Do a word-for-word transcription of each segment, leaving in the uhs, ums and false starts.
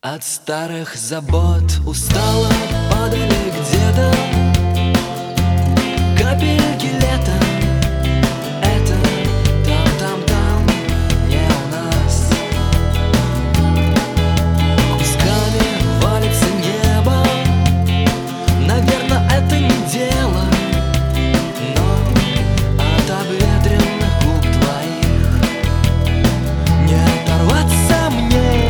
От старых забот устало падали где-то капельки лета. Это там, там, там, не у нас. Кусками валится небо. Наверное, это не дело, но от обветренных губ твоих не оторваться мне.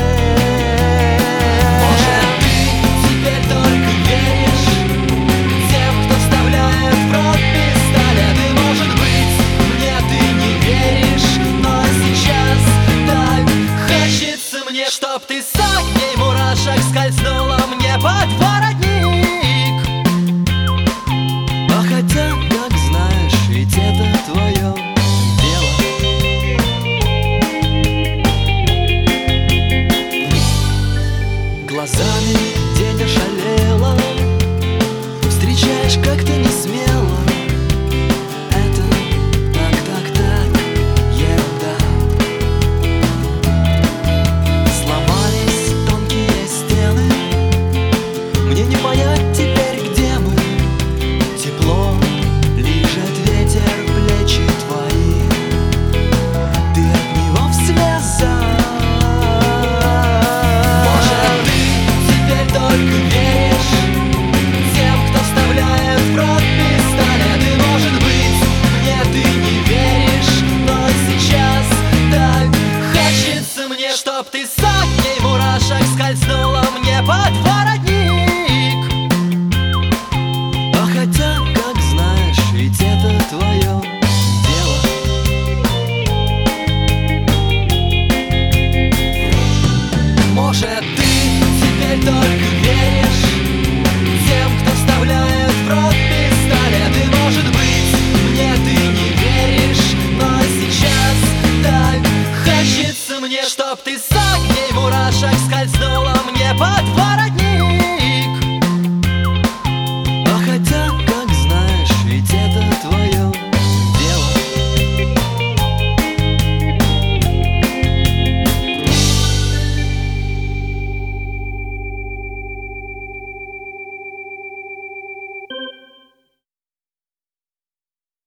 Чтоб ты с огней мурашек скользнула мне под воротник. А хотя, как знаешь, ведь это твое дело. Глазами день ошалела, встречаешь как-то не смело. Это так, так, так, ерунда. Мне не понять теперь, где мы. Тепло лижет ветер плечи твои. Ты от него в слезах. Может, ты теперь только веришь тем, кто вставляет в рот пистолет. И может быть, мне ты не веришь, но сейчас так хочется мне, чтоб ты с огней мурашек скользнула мне под воротник. Хотя, как знаешь, ведь это твое дело. Может,